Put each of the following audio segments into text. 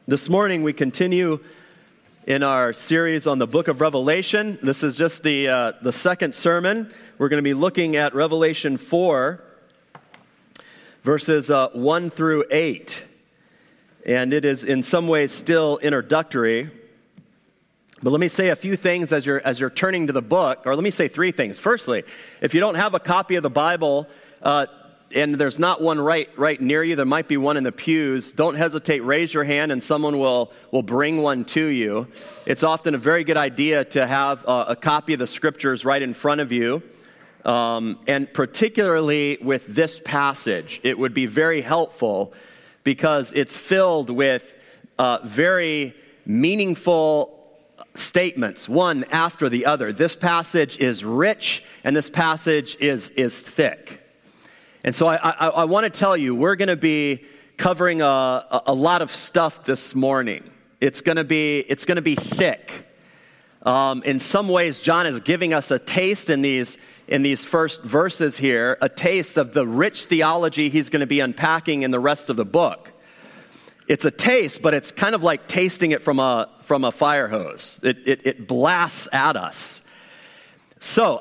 This morning we continue in our series on the book of Revelation. This is just the second sermon. We're going to be looking at Revelation 4, verses 1 through 8. And it is in some ways still introductory. But let me say a few things as you're turning to the book, or let me say three things. Firstly, if you don't have a copy of the Bible, and there's not one right near you, there might be one in the pews, don't hesitate, raise your hand and someone will bring one to you. It's often a very good idea to have a copy of the scriptures right in front of you. And particularly with this passage, it would be very helpful because it's filled with very meaningful statements, one after the other. This passage is rich and this passage is thick. And so I want to tell you, we're going to be covering a lot of stuff this morning. It's going to be thick. In some ways, John is giving us a taste in these first verses here, a taste of the rich theology he's going to be unpacking in the rest of the book. It's a taste, but it's kind of like tasting it from a fire hose. It blasts at us. So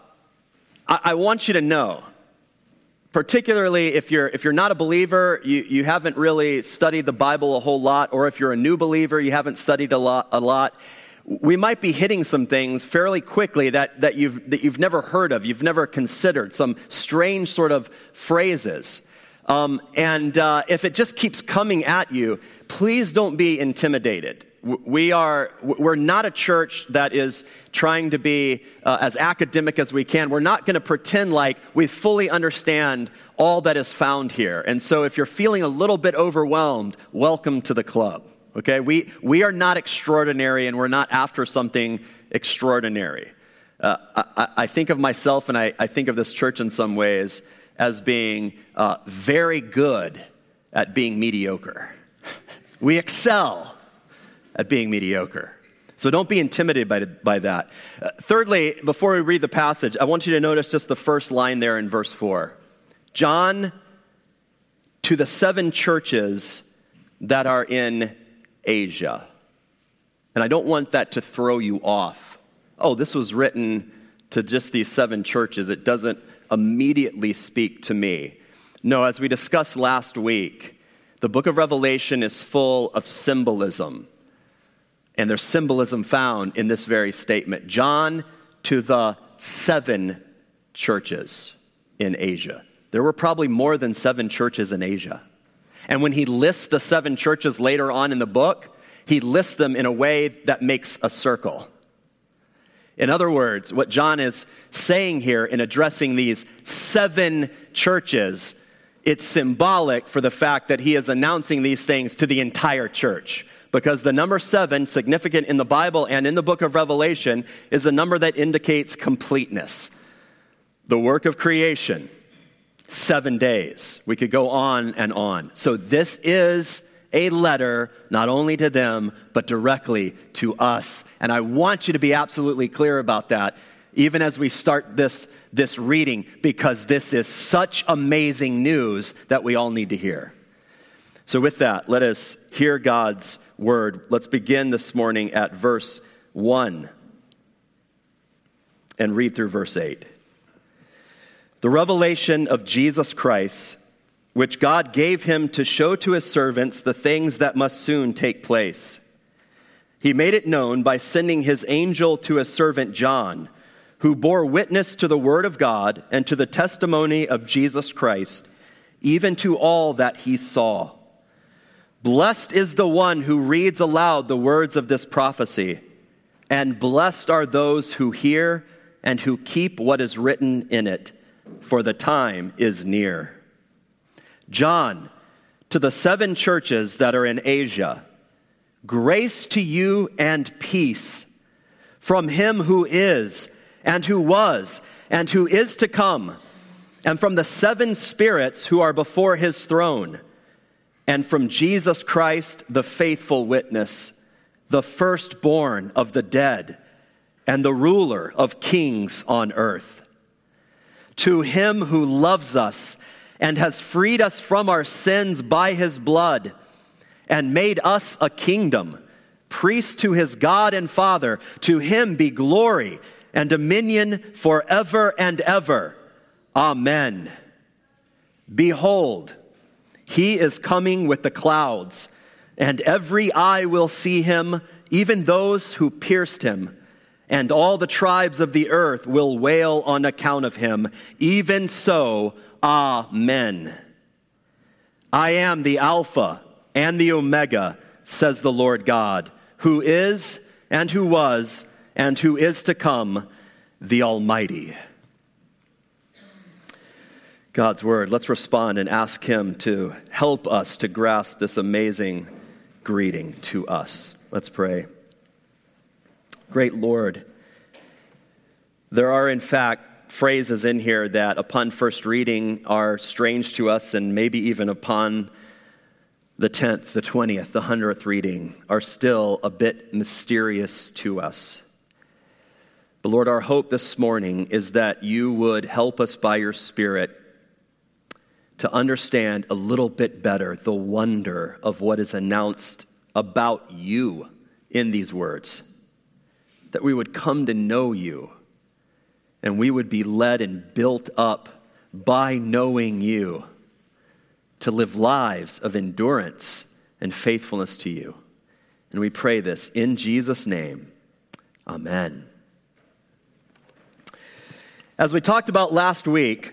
I want you to know, particularly if you're not a believer, you haven't really studied the Bible a whole lot, or if you're a new believer, you haven't studied a lot. We might be hitting some things fairly quickly that you've never heard of, you've never considered, some strange sort of phrases. And if it just keeps coming at you, please don't be intimidated. We're not a church that is trying to be as academic as we can. We're not going to pretend like we fully understand all that is found here. And so if you're feeling a little bit overwhelmed, welcome to the club. Okay? We are not extraordinary and we're not after something extraordinary. I think of myself and I think of this church in some ways as being very good at being mediocre. We excel at being mediocre. So don't be intimidated by that. Thirdly, before we read the passage, I want you to notice just the first line there in verse 4. John, to the 7 churches that are in Asia. And I don't want that to throw you off. Oh, this was written to just these 7 churches. It doesn't immediately speak to me. No, as we discussed last week, the book of Revelation is full of symbolism. And there's symbolism found in this very statement. John to the 7 churches in Asia. There were probably more than 7 churches in Asia. And when he lists the 7 churches later on in the book, he lists them in a way that makes a circle. In other words, what John is saying here in addressing these 7 churches, it's symbolic for the fact that he is announcing these things to the entire church. Because the number 7, significant in the Bible and in the book of Revelation, is a number that indicates completeness. The work of creation, 7 days. We could go on and on. So this is a letter not only to them, but directly to us. And I want you to be absolutely clear about that, even as we start this reading, because this is such amazing news that we all need to hear. So with that, let us hear God's word. Let's begin this morning at verse 1 and read through verse 8. The revelation of Jesus Christ, which God gave him to show to his servants the things that must soon take place. He made it known by sending his angel to his servant John, who bore witness to the word of God and to the testimony of Jesus Christ, even to all that he saw. Blessed is the one who reads aloud the words of this prophecy, and blessed are those who hear and who keep what is written in it, for the time is near. John, to the 7 churches that are in Asia, grace to you and peace from him who is, and who was, and who is to come, and from the 7 spirits who are before his throne, and from Jesus Christ, the faithful witness, the firstborn of the dead, and the ruler of kings on earth. To him who loves us and has freed us from our sins by his blood, and made us a kingdom, priests to his God and Father. To him be glory and dominion forever and ever. Amen. Behold, he is coming with the clouds, and every eye will see him, even those who pierced him, and all the tribes of the earth will wail on account of him. Even so, Amen. I am the Alpha and the Omega, says the Lord God, who is and who was and who is to come, the Almighty. God's word. Let's respond and ask him to help us to grasp this amazing greeting to us. Let's pray. Great Lord, there are in fact phrases in here that upon first reading are strange to us, and maybe even upon the 10th, the 20th, the 100th reading are still a bit mysterious to us. But Lord, our hope this morning is that you would help us by your Spirit to understand a little bit better the wonder of what is announced about you in these words. That we would come to know you, and we would be led and built up by knowing you to live lives of endurance and faithfulness to you. And we pray this in Jesus' name. Amen. As we talked about last week,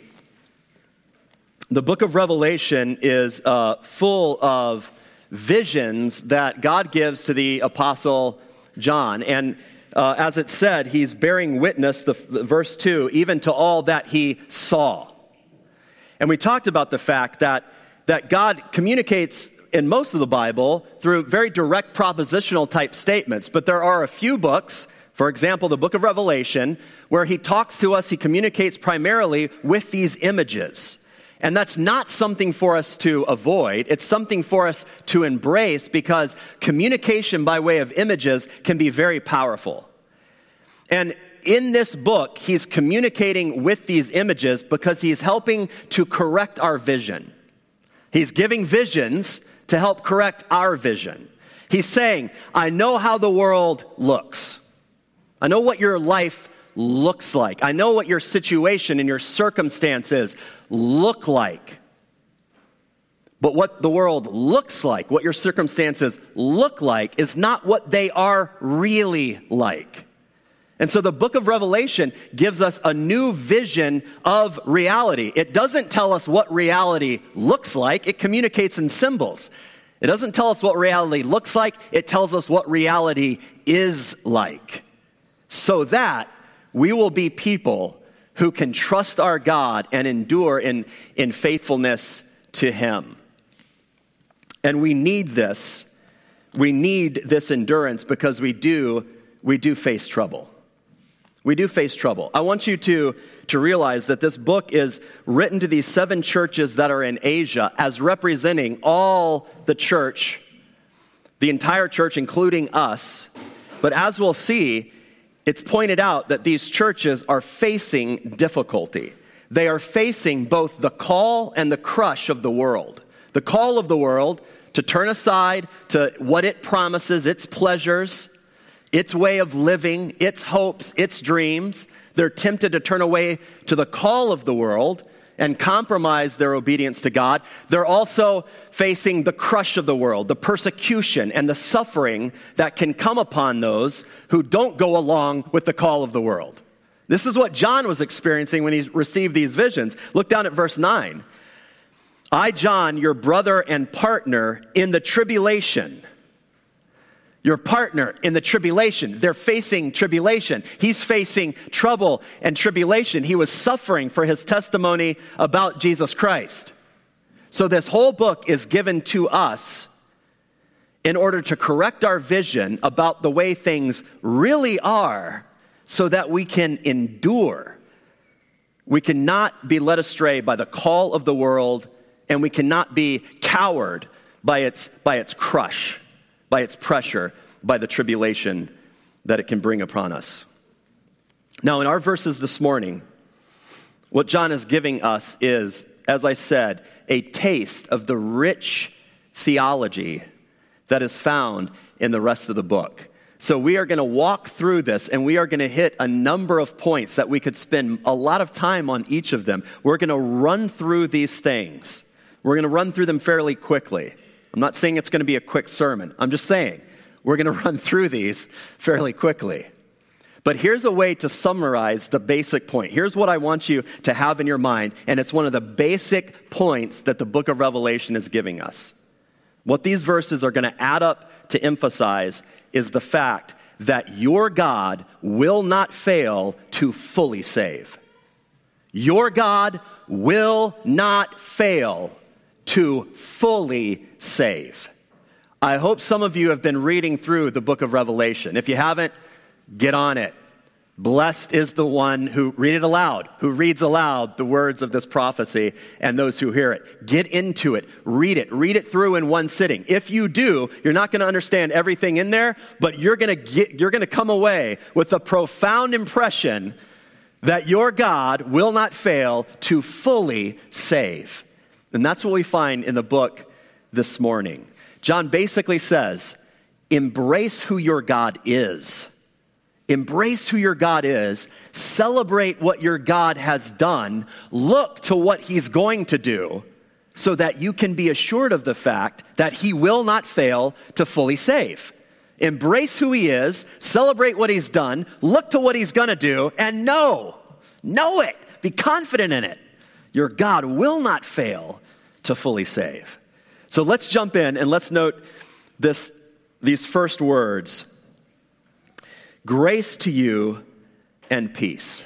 the book of Revelation is full of visions that God gives to the apostle John. And as it said, he's bearing witness, verse 2, even to all that he saw. And we talked about the fact that God communicates in most of the Bible through very direct propositional type statements. But there are a few books, for example, the book of Revelation, where he talks to us, he communicates primarily with these images. And that's not something for us to avoid. It's something for us to embrace, because communication by way of images can be very powerful. And in this book, he's communicating with these images because he's helping to correct our vision. He's giving visions to help correct our vision. He's saying, I know how the world looks. I know what your life looks like. I know what your situation and your circumstances look like. But what the world looks like, what your circumstances look like, is not what they are really like. And so the book of Revelation gives us a new vision of reality. It doesn't tell us what reality looks like. It communicates in symbols. It doesn't tell us what reality looks like. It tells us what reality is like, so that we will be people who can trust our God and endure in faithfulness to him. And we need this. We need this endurance because we do face trouble. We do face trouble. I want you to realize that this book is written to these 7 churches that are in Asia as representing all the church, the entire church, including us. But as we'll see, it's pointed out that these churches are facing difficulty. They are facing both the call and the crush of the world. The call of the world to turn aside to what it promises, its pleasures, its way of living, its hopes, its dreams. They're tempted to turn away to the call of the world and compromise their obedience to God. They're also facing the crush of the world, the persecution and the suffering that can come upon those who don't go along with the call of the world. This is what John was experiencing when he received these visions. Look down at verse 9. I, John, your brother and partner in the tribulation. Your partner in the tribulation. They're facing tribulation. He's facing trouble and tribulation. He was suffering for his testimony about Jesus Christ. So this whole book is given to us in order to correct our vision about the way things really are, so that we can endure. We cannot be led astray by the call of the world, and we cannot be cowed by its crush, by its pressure, by the tribulation that it can bring upon us. Now, in our verses this morning, what John is giving us is, as I said, a taste of the rich theology that is found in the rest of the book. So we are going to walk through this, and we are going to hit a number of points that we could spend a lot of time on each of them. We're going to run through these things. We're going to run through them fairly quickly. I'm not saying it's going to be a quick sermon. I'm just saying we're going to run through these fairly quickly. But here's a way to summarize the basic point. Here's what I want you to have in your mind, and it's one of the basic points that the book of Revelation is giving us. What these verses are going to add up to emphasize is the fact that your God will not fail to fully save. Your God will not fail to fully save. I hope some of you have been reading through the book of Revelation. If you haven't, get on it. Blessed is the one who reads aloud the words of this prophecy and those who hear it. Get into it. Read it through in one sitting. If you do, you're not going to understand everything in there, but you're going to come away with a profound impression that your God will not fail to fully save. And that's what we find in the book this morning. John basically says, embrace who your God is. Embrace who your God is. Celebrate what your God has done. Look to what he's going to do so that you can be assured of the fact that he will not fail to fully save. Embrace who he is. Celebrate what he's done. Look to what he's going to do and know it. Be confident in it. Your God will not fail to fully save. So let's jump in and let's note these first words. Grace to you and peace.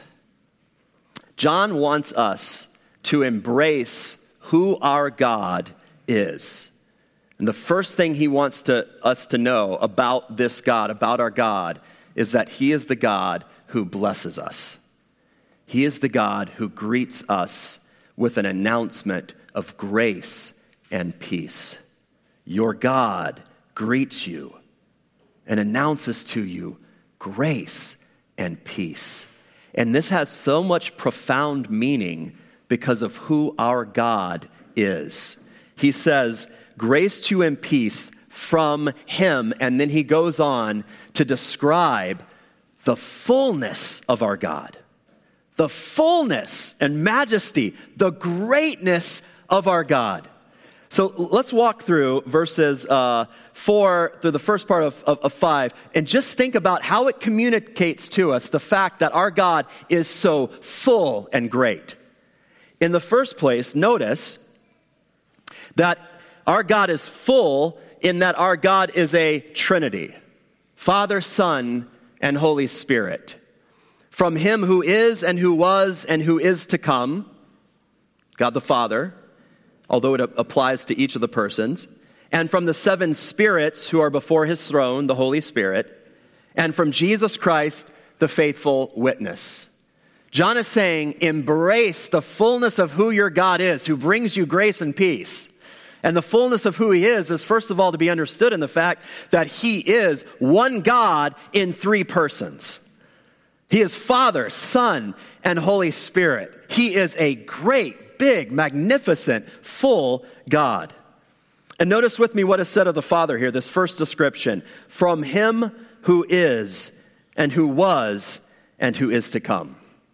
John wants us to embrace who our God is. And the first thing he wants us to know about this God, about our God, is that he is the God who blesses us. He is the God who greets us with an announcement of grace and peace. Your God greets you and announces to you grace and peace. And this has so much profound meaning because of who our God is. He says, grace to you and peace from him. And then he goes on to describe the fullness of our God. The fullness and majesty, the greatness of our God. So let's walk through verses 4 through the first part of 5 and just think about how it communicates to us the fact that our God is so full and great. In the first place, notice that our God is full in that our God is a Trinity. Father, Son, and Holy Spirit. From him who is and who was and who is to come, God the Father, although it applies to each of the persons, and from the 7 spirits who are before his throne, the Holy Spirit, and from Jesus Christ, the faithful witness. John is saying, embrace the fullness of who your God is, who brings you grace and peace. And the fullness of who he is first of all to be understood in the fact that he is one God in 3 persons. He is Father, Son, and Holy Spirit. He is a great, big, magnificent, full God. And notice with me what is said of the Father here, this first description. From him who is, and who was, and who is to come.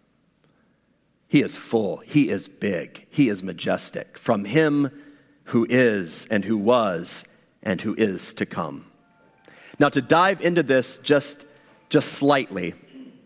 He is full. He is big. He is majestic. From him who is, and who was, and who is to come. Now to dive into this just slightly,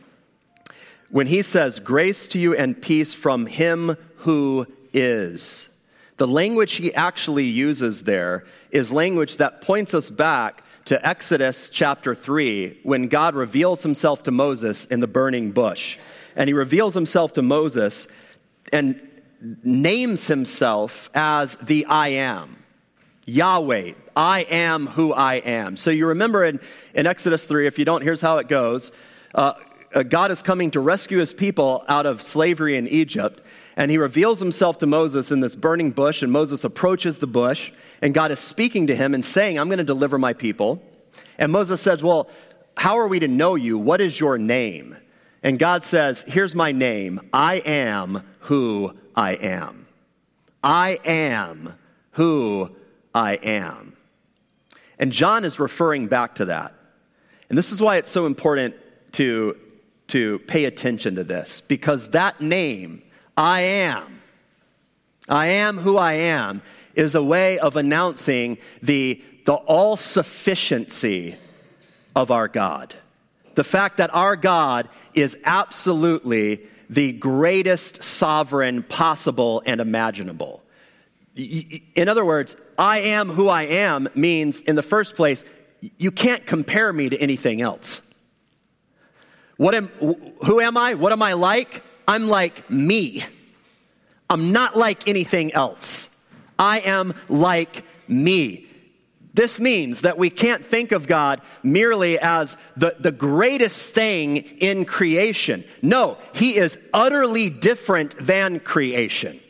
when he says, grace to you and peace from him who is, the language he actually uses there is language that points us back to Exodus chapter 3, when God reveals himself to Moses in the burning bush. And he reveals himself to Moses and names himself as the I am. Yahweh, I am who I am. So you remember in Exodus 3, if you don't, here's how it goes. God is coming to rescue his people out of slavery in Egypt. And he reveals himself to Moses in this burning bush, and Moses approaches the bush, and God is speaking to him and saying, I'm going to deliver my people. And Moses says, well, how are we to know you? What is your name? And God says, here's my name. I am who I am. I am who I am. And John is referring back to that. And this is why it's so important to pay attention to this, because that name, I am who I am, is a way of announcing the all-sufficiency of our God. The fact that our God is absolutely the greatest sovereign possible and imaginable. In other words, I am who I am means, in the first place, you can't compare me to anything else. Who am I? What am I like? I'm like me. I'm not like anything else. I am like me. This means that we can't think of God merely as the greatest thing in creation. No, he is utterly different than creation.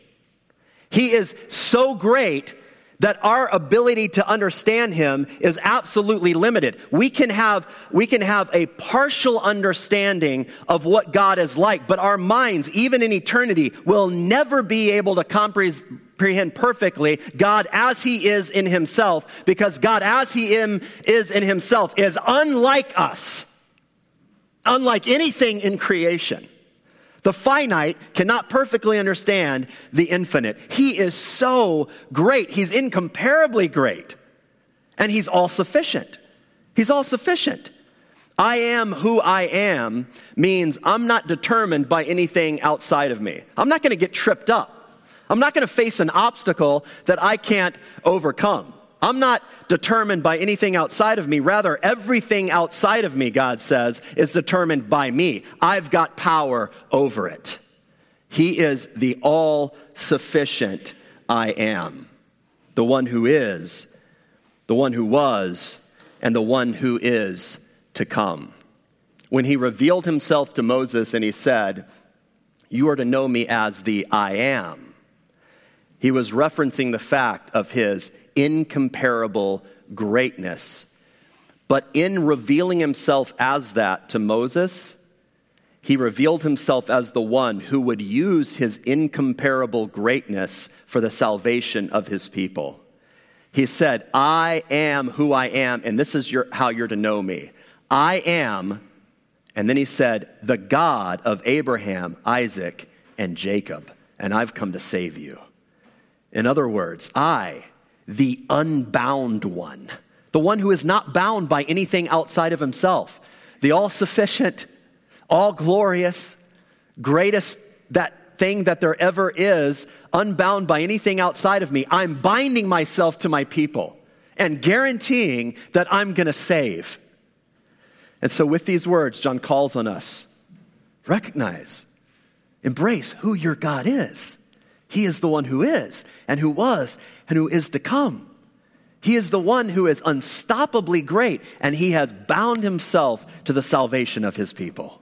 He is so great that our ability to understand him is absolutely limited. We can have a partial understanding of what God is like, but our minds, even in eternity, will never be able to comprehend perfectly God as he is in himself, because God as he is in himself is unlike us, unlike anything in creation. The finite cannot perfectly understand the infinite. He is so great. He's incomparably great. And he's all-sufficient. He's all-sufficient. I am who I am means I'm not determined by anything outside of me. I'm not going to get tripped up. I'm not going to face an obstacle that I can't overcome. I'm not determined by anything outside of me. Rather, everything outside of me, God says, is determined by me. I've got power over it. He is the all-sufficient I am, the one who is, the one who was, and the one who is to come. When he revealed himself to Moses and he said, "You are to know me as the I am," he was referencing the fact of his incomparable greatness. But in revealing himself as that to Moses, he revealed himself as the one who would use his incomparable greatness for the salvation of his people. He said, "I am who I am, and this is how you're to know me. I am," and then he said, "the God of Abraham, Isaac, and Jacob, and I've come to save you." In other words, I, the unbound one, the one who is not bound by anything outside of himself, the all-sufficient, all-glorious, greatest thing that there ever is, unbound by anything outside of me. I'm binding myself to my people and guaranteeing that I'm going to save. And so with these words, John calls on us, recognize, embrace who your God is. He is the one who is, and who was, and who is to come. He is the one who is unstoppably great, and he has bound himself to the salvation of his people.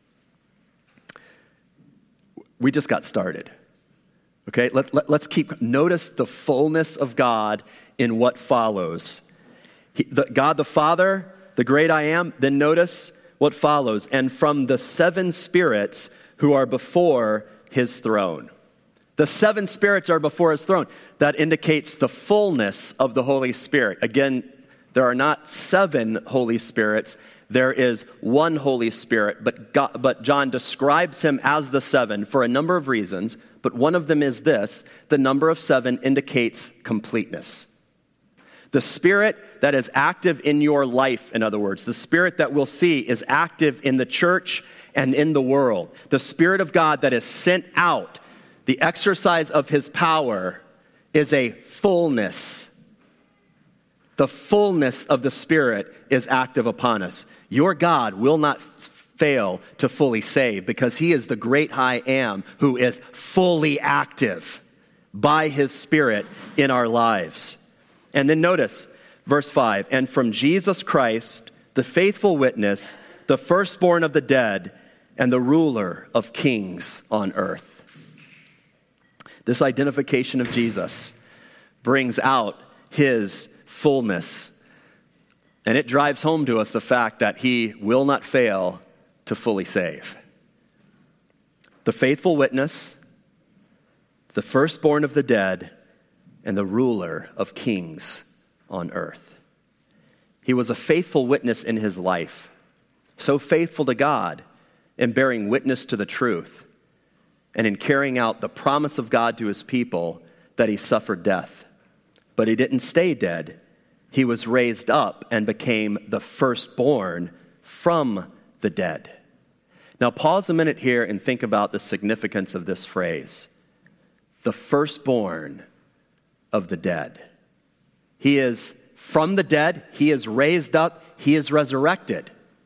We just got started. Okay, let's notice the fullness of God in what follows. God the Father, the great I am, then notice what follows. And from the 7 spirits who are before his throne. The 7 spirits are before his throne. That indicates the fullness of the Holy Spirit. Again, there are not 7 Holy Spirits. There is one Holy Spirit, but John describes him as the 7 for a number of reasons, but one of them is this: the number of 7 indicates completeness. The Spirit that is active in your life, in other words, the Spirit that we'll see is active in the church and in the world. The Spirit of God that is sent out, the exercise of his power, is a fullness. The fullness of the Spirit is active upon us. Your God will not fail to fully save, because he is the great I am who is fully active by his Spirit in our lives. And then notice verse 5, and from Jesus Christ, the faithful witness, the firstborn of the dead, and the ruler of kings on earth. This identification of Jesus brings out his fullness, and it drives home to us the fact that he will not fail to fully save. The faithful witness, the firstborn of the dead, and the ruler of kings on earth. He was a faithful witness in his life, so faithful to God in bearing witness to the truth and in carrying out the promise of God to his people that he suffered death. But he didn't stay dead. He was raised up and became the firstborn from the dead. Now pause a minute here and think about the significance of this phrase. The firstborn of the dead. He is from the dead, he is raised up, he is resurrected.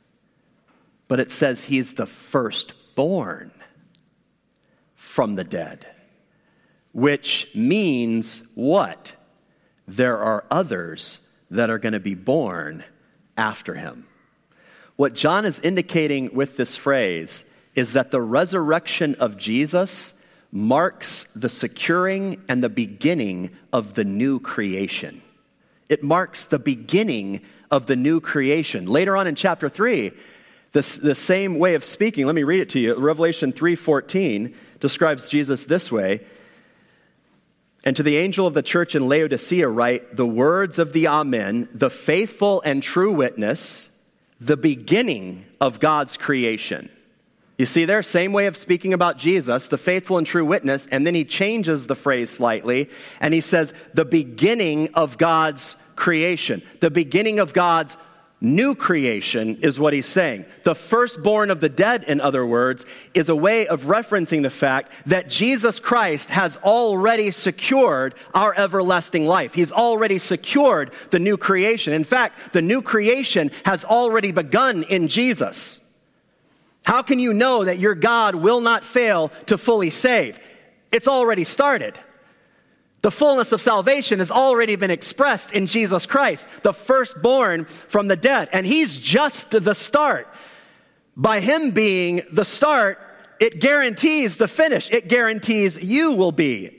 But it says he is the firstborn from the dead. Which means what? There are others that are going to be born after him. What John is indicating with this phrase is that the resurrection of Jesus marks the securing and the beginning of the new creation. It marks the beginning of the new creation. Later on in chapter 3, the same way of speaking, let me read it to you. Revelation 3:14 describes Jesus this way. And to the angel of the church in Laodicea write, the words of the Amen, the faithful and true witness, the beginning of God's creation. You see there, same way of speaking about Jesus, the faithful and true witness, and then he changes the phrase slightly, and he says, the beginning of God's creation. The beginning of God's new creation is what he's saying. The firstborn of the dead, in other words, is a way of referencing the fact that Jesus Christ has already secured our everlasting life. He's already secured the new creation. In fact, the new creation has already begun in Jesus. How can you know that your God will not fail to fully save? It's already started. The fullness of salvation has already been expressed in Jesus Christ, the firstborn from the dead. And he's just the start. By him being the start, it guarantees the finish. It guarantees you will be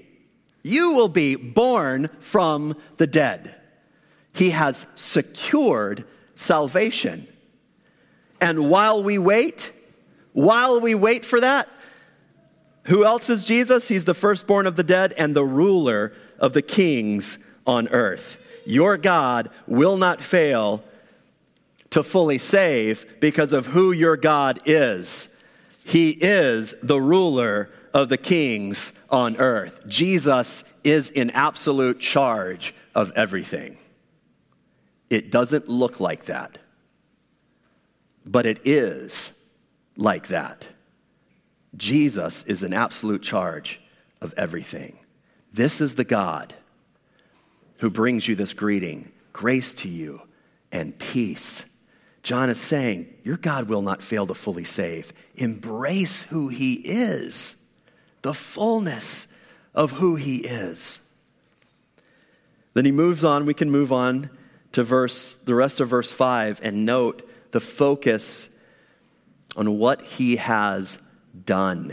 born from the dead. He has secured salvation. And while we wait for that, who else is Jesus? He's the firstborn of the dead and the ruler of the kings on earth. Your God will not fail to fully save because of who your God is. He is the ruler of the kings on earth. Jesus is in absolute charge of everything. It doesn't look like that, but it is like that. Jesus is in absolute charge of everything. This is the God who brings you this greeting, grace to you and peace. John is saying, your God will not fail to fully save. Embrace who he is, the fullness of who he is. Then he moves on. We can move on to the rest of verse 5 and note the focus on what he has done.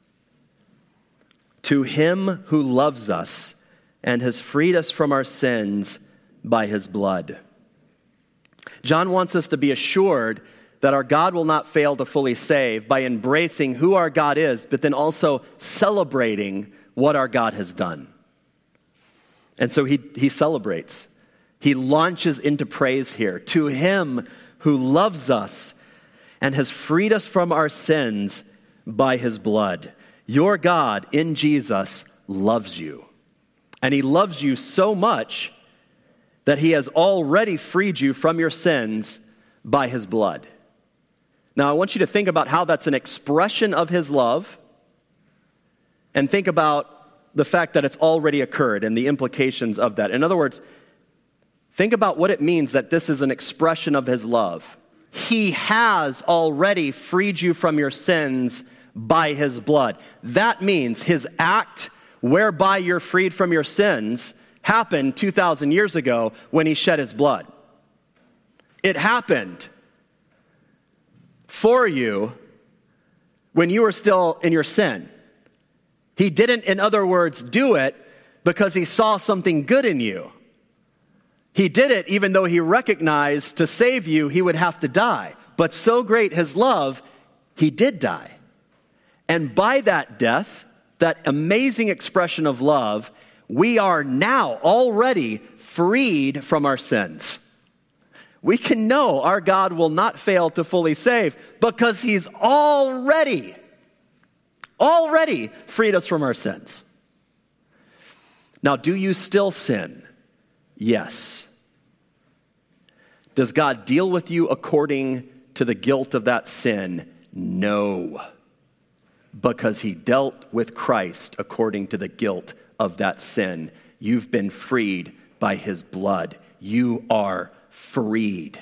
To him who loves us and has freed us from our sins by his blood. John wants us to be assured that our God will not fail to fully save by embracing who our God is, but then also celebrating what our God has done. And so he celebrates. He launches into praise here. To him who loves us and has freed us from our sins by his blood. Your God in Jesus loves you. And he loves you so much that he has already freed you from your sins by his blood. Now, I want you to think about how that's an expression of his love, and think about the fact that it's already occurred and the implications of that. In other words, think about what it means that this is an expression of his love. He has already freed you from your sins by his blood. That means his act whereby you're freed from your sins happened 2,000 years ago when he shed his blood. It happened for you when you were still in your sin. He didn't, in other words, do it because he saw something good in you. He did it even though he recognized to save you, he would have to die. But so great his love, he did die. And by that death, that amazing expression of love, we are now already freed from our sins. we can know our God will not fail to fully save because he's already freed us from our sins. Now, do you still sin? Yes. Does God deal with you according to the guilt of that sin? No. Because he dealt with Christ according to the guilt of that sin. You've been freed by his blood. You are freed.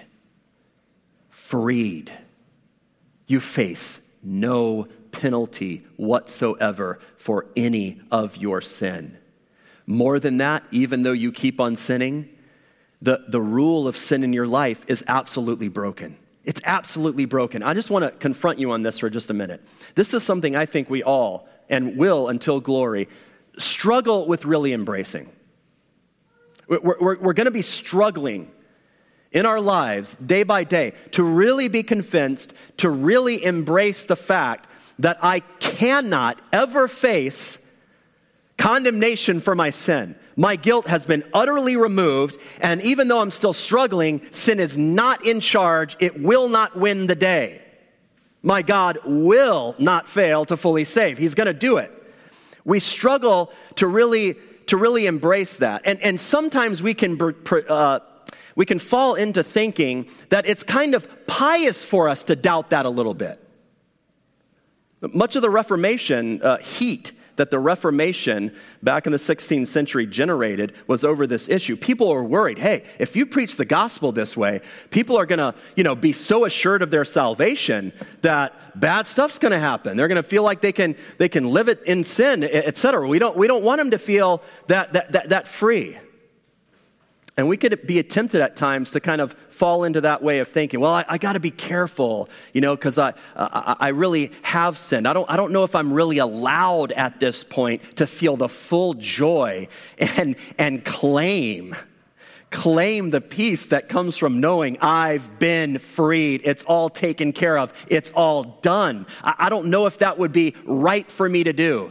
Freed. You face no penalty whatsoever for any of your sin. More than that, even though you keep on sinning, the rule of sin in your life is absolutely broken. It's absolutely broken. I just want to confront you on this for just a minute. This is something I think we all, and will until glory, struggle with really embracing. We're going to be struggling in our lives day by day to really be convinced, to really embrace the fact that I cannot ever face condemnation for my sin. My guilt has been utterly removed, and even though I'm still struggling, sin is not in charge. It will not win the day. My God will not fail to fully save. He's going to do it. We struggle to really embrace that. And sometimes we can fall into thinking that it's kind of pious for us to doubt that a little bit. Much of the Reformation heat that the Reformation back in the 16th century generated was over this issue. People are worried, hey, if you preach the gospel this way, people are going to, be so assured of their salvation that bad stuff's going to happen. They're going to feel like they can live it in sin, etc. We don't want them to feel that free. And we could be tempted at times to kind of fall into that way of thinking, well, I got to be careful, because I really have sinned. I don't know if I'm really allowed at this point to feel the full joy and claim the peace that comes from knowing I've been freed. It's all taken care of. It's all done. I don't know if that would be right for me to do.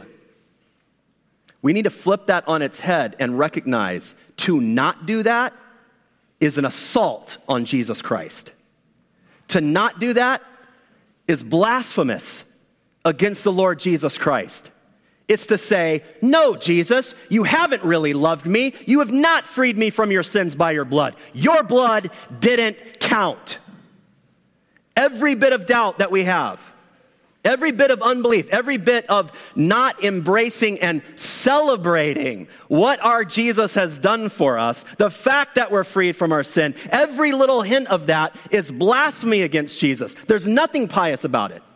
We need to flip that on its head and recognize to not do that is an assault on Jesus Christ. To not do that is blasphemous against the Lord Jesus Christ. It's to say, no, Jesus, you haven't really loved me. You have not freed me from your sins by your blood. Your blood didn't count. Every bit of doubt that we have, every bit of unbelief, every bit of not embracing and celebrating what our Jesus has done for us, the fact that we're freed from our sin, every little hint of that is blasphemy against Jesus. There's nothing pious about it.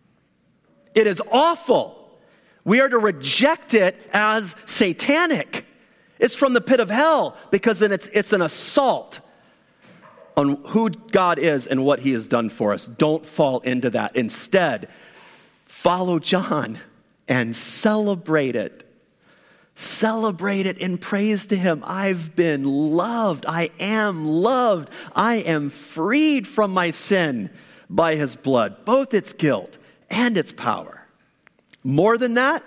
It is awful. We are to reject it as satanic. It's from the pit of hell because then it's an assault on who God is and what he has done for us. Don't fall into that. Instead, follow John and celebrate it. Celebrate it in praise to him. I've been loved. I am loved. I am freed from my sin by his blood, both its guilt and its power. More than that,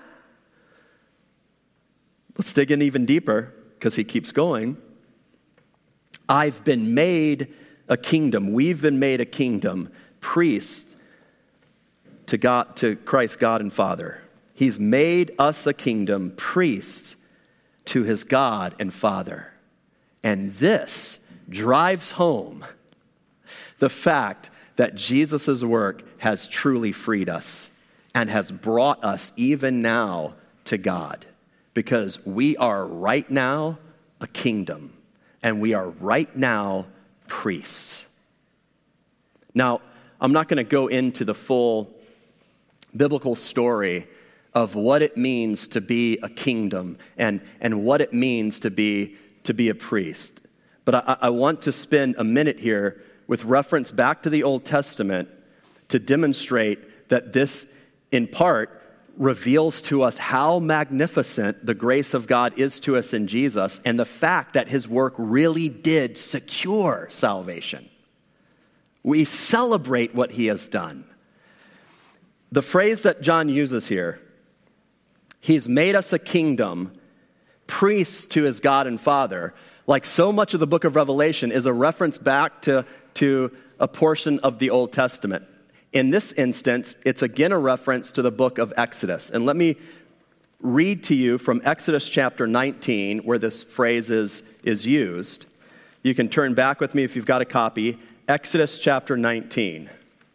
let's dig in even deeper because he keeps going. I've been made a kingdom. We've been made a kingdom, priests to God, to Christ, God and Father. He's made us a kingdom, priests to his God and Father. And this drives home the fact that Jesus' work has truly freed us and has brought us even now to God. Because we are right now a kingdom, and we are right now priests. Now, I'm not going to go into the full biblical story of what it means to be a kingdom and what it means to be a priest. But I want to spend a minute here with reference back to the Old Testament to demonstrate that this, in part, reveals to us how magnificent the grace of God is to us in Jesus and the fact that his work really did secure salvation. We celebrate what he has done. The phrase that John uses here, he's made us a kingdom, priests to his God and Father, like so much of the book of Revelation, is a reference back to to a portion of the Old Testament. In this instance, it's again a reference to the book of Exodus. And let me read to you from Exodus chapter 19, where this phrase is used. You can turn back with me if you've got a copy. Exodus chapter 19.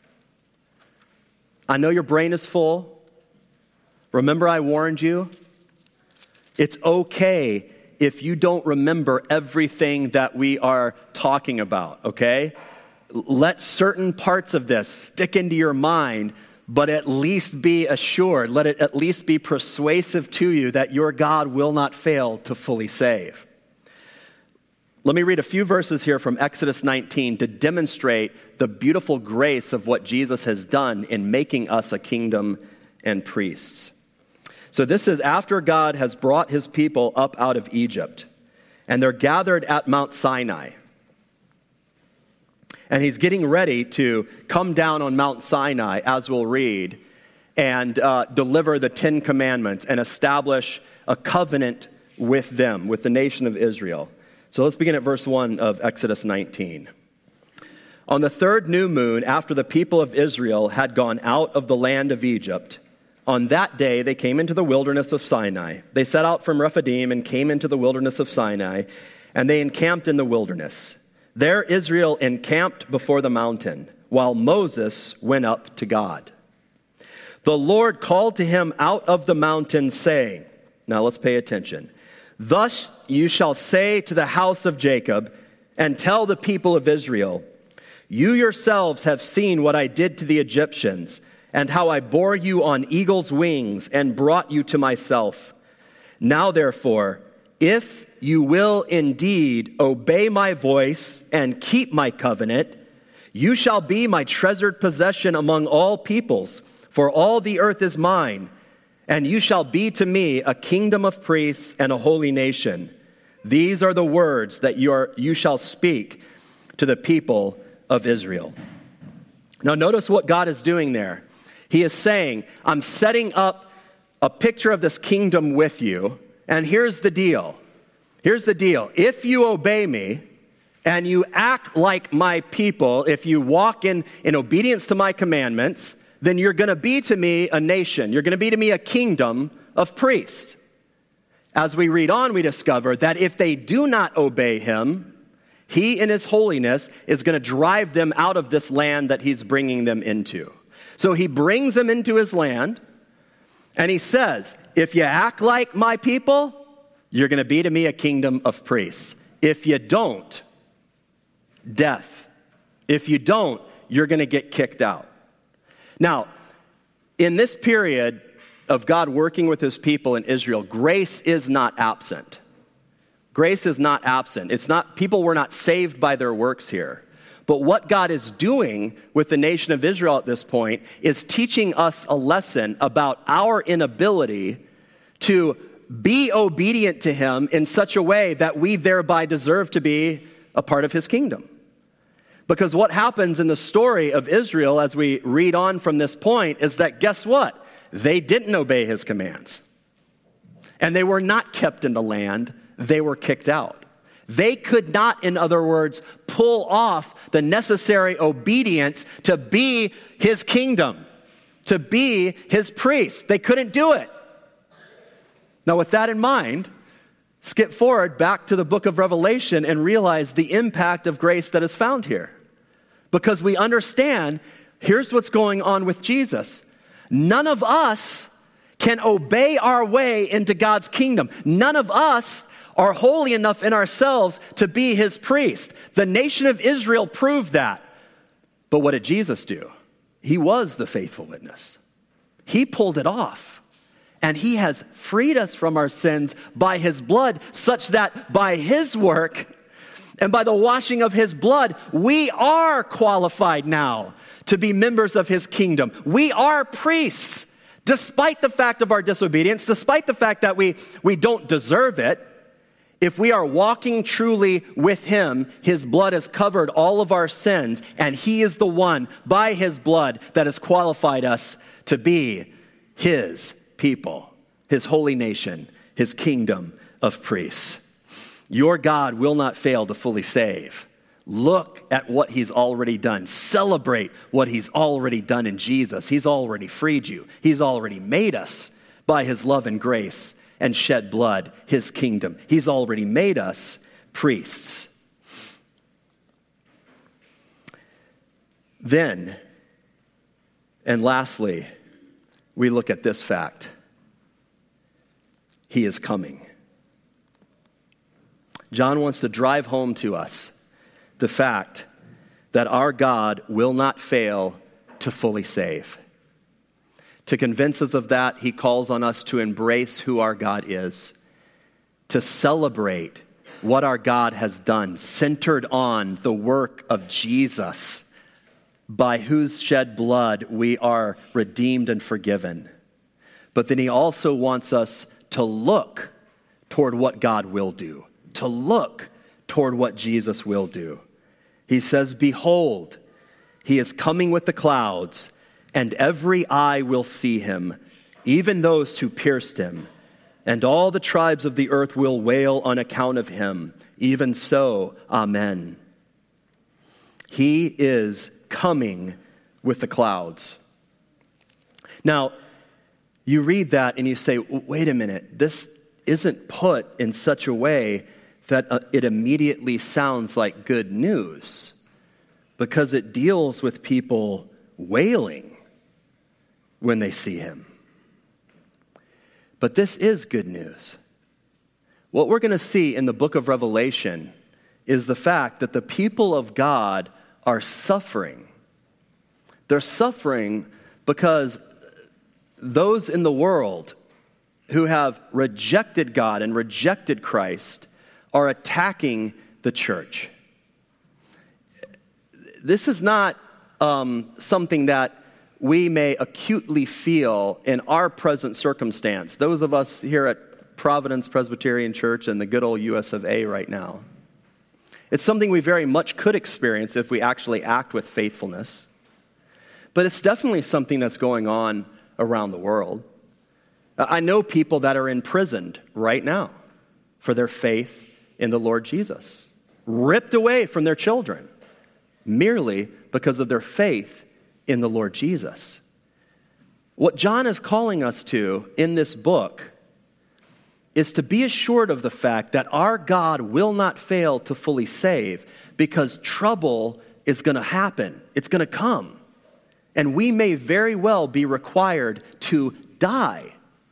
I know your brain is full. Remember I warned you? It's okay if you don't remember everything that we are talking about, okay? Let certain parts of this stick into your mind, but at least be assured, let it at least be persuasive to you that your God will not fail to fully save. Let me read a few verses here from Exodus 19 to demonstrate the beautiful grace of what Jesus has done in making us a kingdom and priests. So this is after God has brought his people up out of Egypt, and they're gathered at Mount Sinai. And he's getting ready to come down on Mount Sinai, as we'll read, and deliver the 10 Commandments and establish a covenant with them, with the nation of Israel. So let's begin at verse 1 of Exodus 19. On the third new moon, after the people of Israel had gone out of the land of Egypt, on that day they came into the wilderness of Sinai. They set out from Rephidim and came into the wilderness of Sinai, and they encamped in the wilderness. There Israel encamped before the mountain, while Moses went up to God. The Lord called to him out of the mountain, saying, now let's pay attention. Thus you shall say to the house of Jacob, and tell the people of Israel, you yourselves have seen what I did to the Egyptians, and how I bore you on eagle's wings and brought you to myself. Now therefore, if you will indeed obey my voice and keep my covenant, you shall be my treasured possession among all peoples, for all the earth is mine, and you shall be to me a kingdom of priests and a holy nation. These are the words that you shall speak to the people of Israel. Now notice what God is doing there. He is saying, I'm setting up a picture of this kingdom with you, and here's the deal. Here's the deal. If you obey me and you act like my people, if you walk in obedience to my commandments, then you're going to be to me a nation. You're going to be to me a kingdom of priests. As we read on, we discover that if they do not obey him, he in his holiness is going to drive them out of this land that he's bringing them into. So he brings them into his land, and he says, if you act like my people, you're going to be to me a kingdom of priests. If you don't, death. If you don't, you're going to get kicked out. Now, in this period of God working with his people in Israel, grace is not absent. Grace is not absent. People were not saved by their works here. But what God is doing with the nation of Israel at this point is teaching us a lesson about our inability to be obedient to him in such a way that we thereby deserve to be a part of his kingdom. Because what happens in the story of Israel as we read on from this point is that, guess what? They didn't obey his commands. And they were not kept in the land. They were kicked out. They could not, in other words, pull off the necessary obedience to be his kingdom, to be his priests. They couldn't do it. Now, with that in mind, skip forward back to the book of Revelation and realize the impact of grace that is found here. Because we understand, here's what's going on with Jesus. None of us can obey our way into God's kingdom. None of us are holy enough in ourselves to be his priest. The nation of Israel proved that. But what did Jesus do? He was the faithful witness. He pulled it off. And he has freed us from our sins by his blood, such that by his work and by the washing of his blood, we are qualified now to be members of his kingdom. We are priests, despite the fact of our disobedience, despite the fact that we don't deserve it. If we are walking truly with him, his blood has covered all of our sins, and he is the one, by his blood, that has qualified us to be his people, his holy nation, his kingdom of priests. Your God will not fail to fully save. Look at what he's already done. Celebrate what he's already done in Jesus. He's already freed you. He's already made us by his love and grace and shed blood, his kingdom. He's already made us priests. Then, and lastly, we look at this fact. He is coming. John wants to drive home to us the fact that our God will not fail to fully save. To convince us of that, he calls on us to embrace who our God is, to celebrate what our God has done, centered on the work of Jesus, by whose shed blood we are redeemed and forgiven. But then he also wants us to look toward what God will do, to look toward what Jesus will do. He says, behold, he is coming with the clouds, and every eye will see him, even those who pierced him. And all the tribes of the earth will wail on account of him. Even so, amen. He is coming with the clouds. Now, you read that and you say, wait a minute, this isn't put in such a way that it immediately sounds like good news, because it deals with people wailing when they see him. But this is good news. What we're going to see in the book of Revelation is the fact that the people of God are suffering. They're suffering because those in the world who have rejected God and rejected Christ are attacking the church. This is not something that we may acutely feel in our present circumstance. Those of us here at Providence Presbyterian Church and the good old US of A right now. It's something we very much could experience if we actually act with faithfulness. But it's definitely something that's going on around the world. I know people that are imprisoned right now for their faith in the Lord Jesus, ripped away from their children merely because of their faith in the Lord Jesus. What John is calling us to in this book is to be assured of the fact that our God will not fail to fully save, because trouble is going to happen. It's going to come. And we may very well be required to die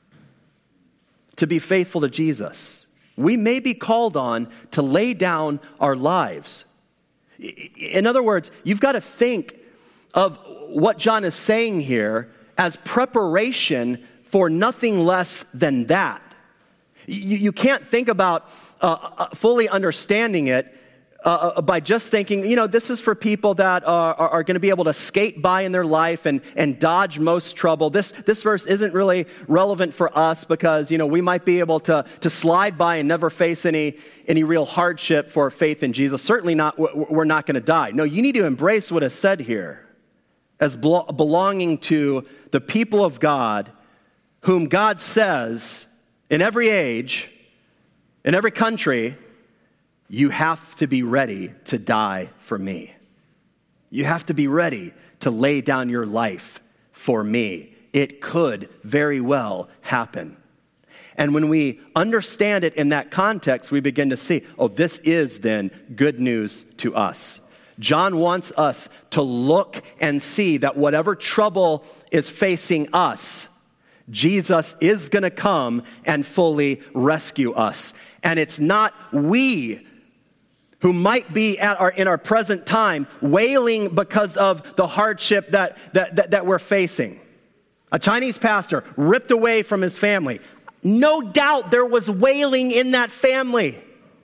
to be faithful to Jesus. We may be called on to lay down our lives. In other words, you've got to think of what John is saying here as preparation for nothing less than that. You can't think about fully understanding it by just thinking, this is for people that are going to be able to skate by in their life and dodge most trouble. This verse isn't really relevant for us because, we might be able to slide by and never face any real hardship for faith in Jesus. Certainly not, we're not going to die. No, you need to embrace what is said here as belonging to the people of God, whom God says in every age, in every country, you have to be ready to die for me. You have to be ready to lay down your life for me. It could very well happen. And when we understand it in that context, we begin to see, this is then good news to us. John wants us to look and see that whatever trouble is facing us, Jesus is going to come and fully rescue us. And it's not we who might be in our present time wailing because of the hardship that we're facing. A Chinese pastor ripped away from his family. No doubt there was wailing in that family.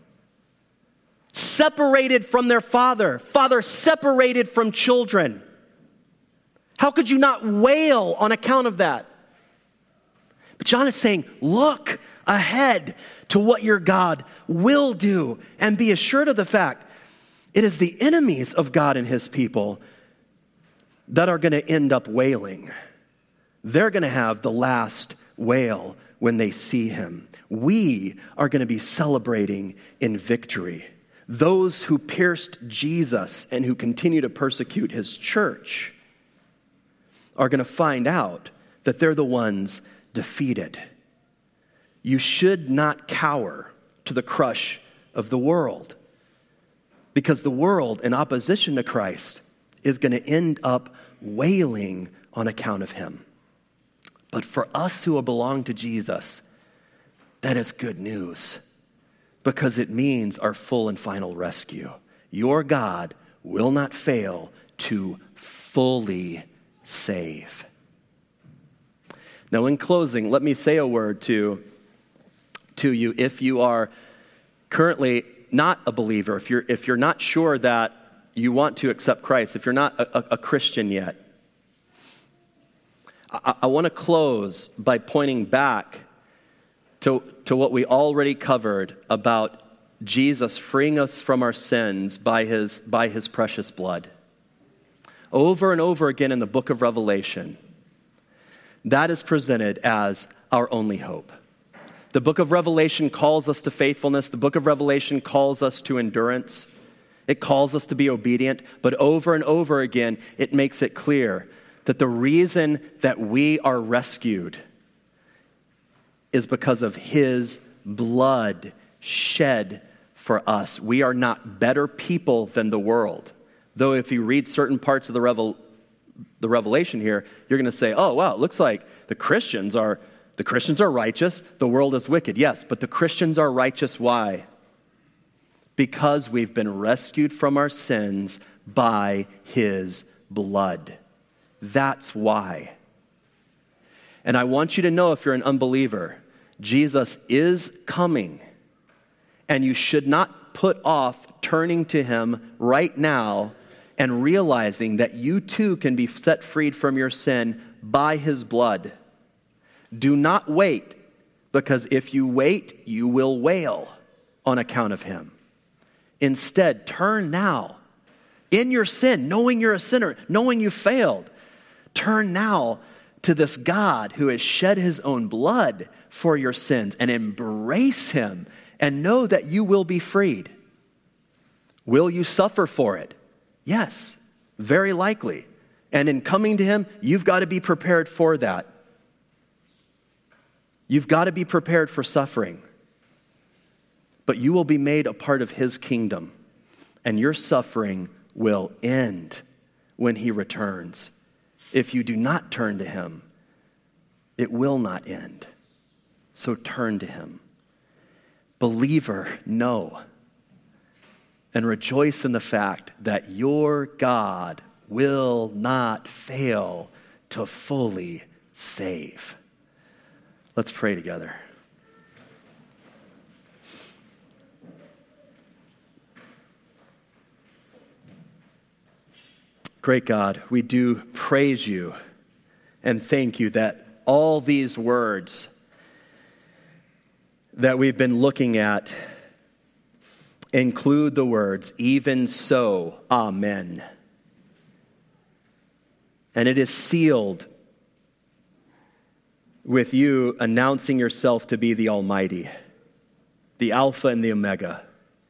Separated from their father separated from children. How could you not wail on account of that? But John is saying, look ahead to what your God will do, and be assured of the fact it is the enemies of God and his people that are going to end up wailing. They're going to have the last wail when they see him. We are going to be celebrating in victory. those who pierced Jesus and who continue to persecute his church are going to find out that they're the ones defeated. You should not cower to the crush of the world, because the world, in opposition to Christ, is going to end up wailing on account of him. But for us who belong to Jesus, that is good news, because it means our full and final rescue. Your God will not fail to fully save. Now, in closing, let me say a word to you if you are currently not a believer, if you're not sure that you want to accept Christ, if you're not a Christian yet. I want to close by pointing back to what we already covered about Jesus freeing us from our sins by his precious blood. Over and over again in the book of Revelation, that is presented as our only hope. The book of Revelation calls us to faithfulness. The book of Revelation calls us to endurance. It calls us to be obedient. But over and over again, it makes it clear that the reason that we are rescued is because of his blood shed for us. We are not better people than the world. Though if you read certain parts of the Revelation here, you're going to say, oh, wow, it looks like the Christians are righteous, the world is wicked. Yes, but the Christians are righteous. Why? Because we've been rescued from our sins by his blood. That's why. And I want you to know, if you're an unbeliever, Jesus is coming, and you should not put off turning to him right now and realizing that you too can be set freed from your sin by his blood. Do not wait, because if you wait, you will wail on account of him. Instead, turn now in your sin, knowing you're a sinner, knowing you failed. Turn now to this God who has shed his own blood for your sins, and embrace him and know that you will be freed. Will you suffer for it? Yes, very likely. And in coming to him, you've got to be prepared for that. You've got to be prepared for suffering. But you will be made a part of his kingdom, and your suffering will end when he returns. If you do not turn to him, it will not end. So turn to him. Believer, know and rejoice in the fact that your God will not fail to fully save. Let's pray together. Great God, we do praise you and thank you that all these words that we've been looking at include the words, even so, amen. And it is sealed with you announcing yourself to be the Almighty, the Alpha and the Omega.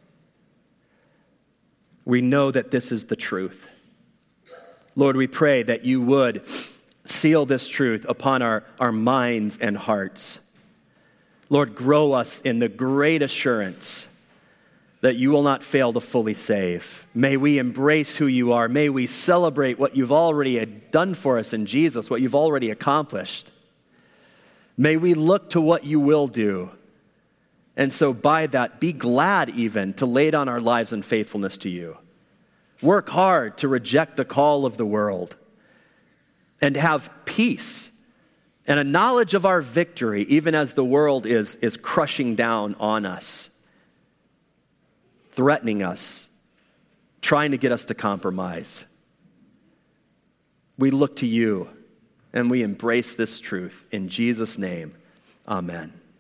We know that this is the truth. Lord, we pray that you would seal this truth upon our minds and hearts. Lord, grow us in the great assurance that you will not fail to fully save. May we embrace who you are. May we celebrate what you've already done for us in Jesus, what you've already accomplished. May we look to what you will do. And so by that, be glad even to lay down our lives in faithfulness to you. Work hard to reject the call of the world and have peace and a knowledge of our victory, even as the world is crushing down on us, threatening us, trying to get us to compromise. We look to you and we embrace this truth. In Jesus' name, amen.